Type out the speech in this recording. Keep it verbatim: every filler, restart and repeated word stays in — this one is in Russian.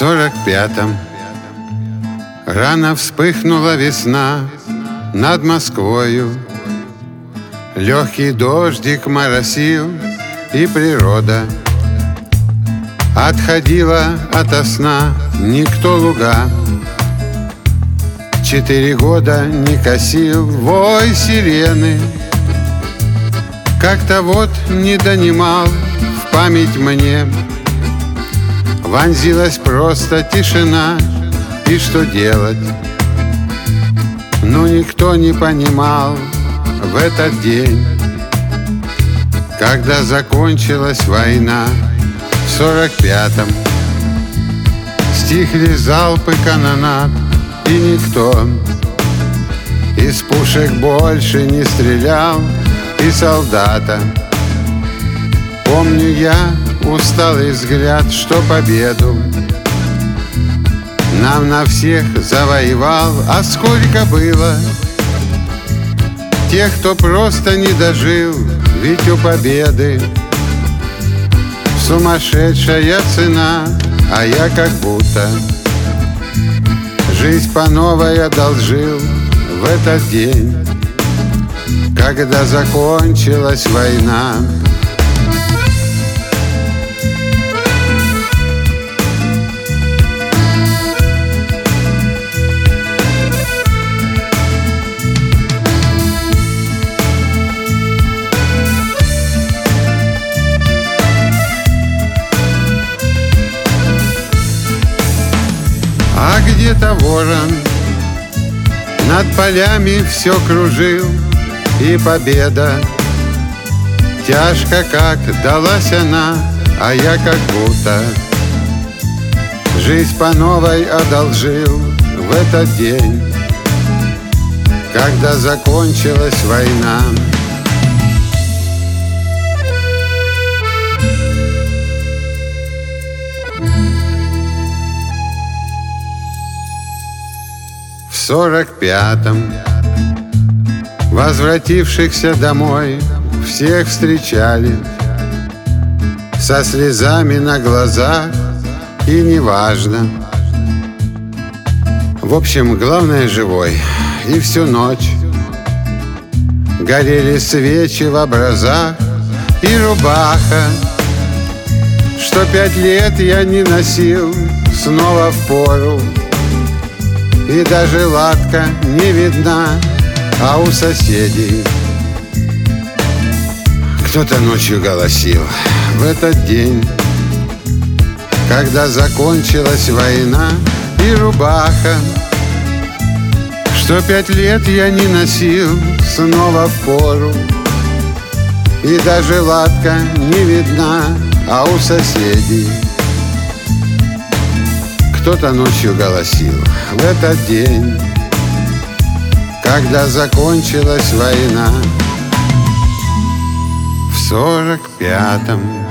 сорок пятом рано вспыхнула весна над Москвою. Легкий дождик моросил, и природа отходила ото сна. Никто луга четыре года не косил. Вой сирены как-то вот не донимал в память мне. Вонзилась просто тишина, и что делать? Ну, никто не понимал в этот день, когда закончилась война. В сорок пятом стихли залпы канонад, и никто из пушек больше не стрелял. И солдата, помню я, усталый взгляд, что победу нам на всех завоевал. А сколько было тех, кто просто не дожил, ведь у победы сумасшедшая цена. А я как будто жизнь по новой одолжил в этот день, когда закончилась война. А где-то ворон над полями все кружил, и победа тяжко как далась она. А я как будто жизнь по новой одолжил в этот день, когда закончилась война. В сорок пятом возвратившихся домой всех встречали со слезами на глазах, и неважно. В общем, главное живой. И всю ночь горели свечи в образах, и рубаха, что пять лет я не носил, снова впору. И даже латка не видна, а у соседей кто-то ночью голосил. В этот день, когда закончилась война, и рубаха, что пять лет я не носил, снова впору. И даже латка не видна, а у соседей кто-то ночью голосил. В этот день, когда закончилась война. В сорок пятом